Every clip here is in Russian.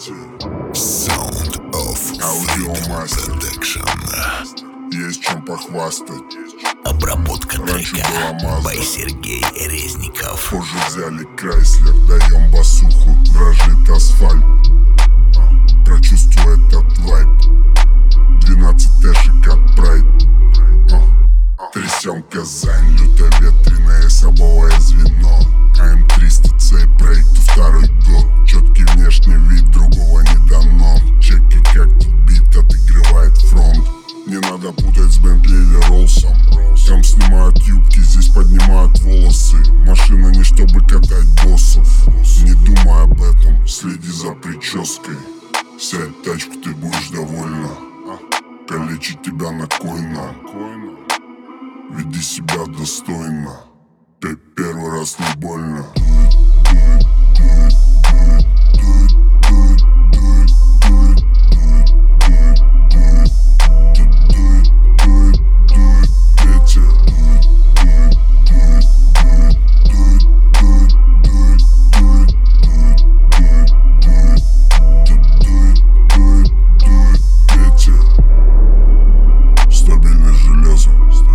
Sound of Аудиомастер. Production. Есть чем похвастать. Обработка Раньше трека была Mazda. by Сергей Резников. Позже взяли Крайслер, даем басуху, дрожит асфальт. Прочувствуй этот вайб. 12 тэшек от Прайд. Трясем Казань, люто-ветреное сабовое звено. АМ-300 проекту второй год. Четкий внешний вид, другого не дано. Чеки, как тут бит отыгрывает фронт. Не надо путать с Бентли или Роллсом. Там снимают юбки, здесь поднимают волосы. Машина не чтобы катать боссов. Не думай об этом, следи за прической. Сядь в тачку, ты будешь довольна. Калечить тебя на койно. Веди себя достойно. Первый раз не больно. Стабильное железо.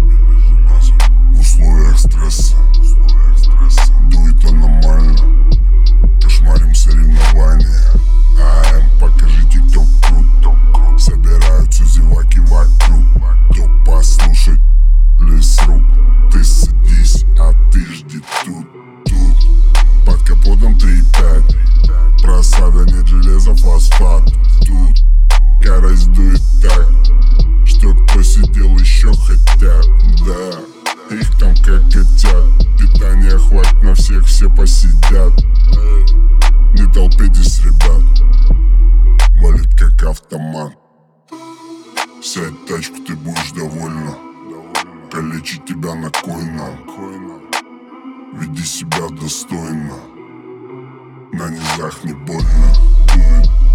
В условиях стресса. Дует аномально. Кошмарим соревнования. АМ, покажите, кто крут. Собираются зеваки вокруг. Кто послушать лес рук. Ты садись, а ты жди тут. Под капотом 3.5. Просада, нет железа, фосфат. Тут скорость дует так, что кто сидел еще хотят. Да, их там как котят. Питания хватит на всех, все посидят. Не толпитесь, ребят. Валит как автомат. Сядь в тачку, ты будешь довольна. Калечить тебя на койно. Веди себя достойно. На низах не больно.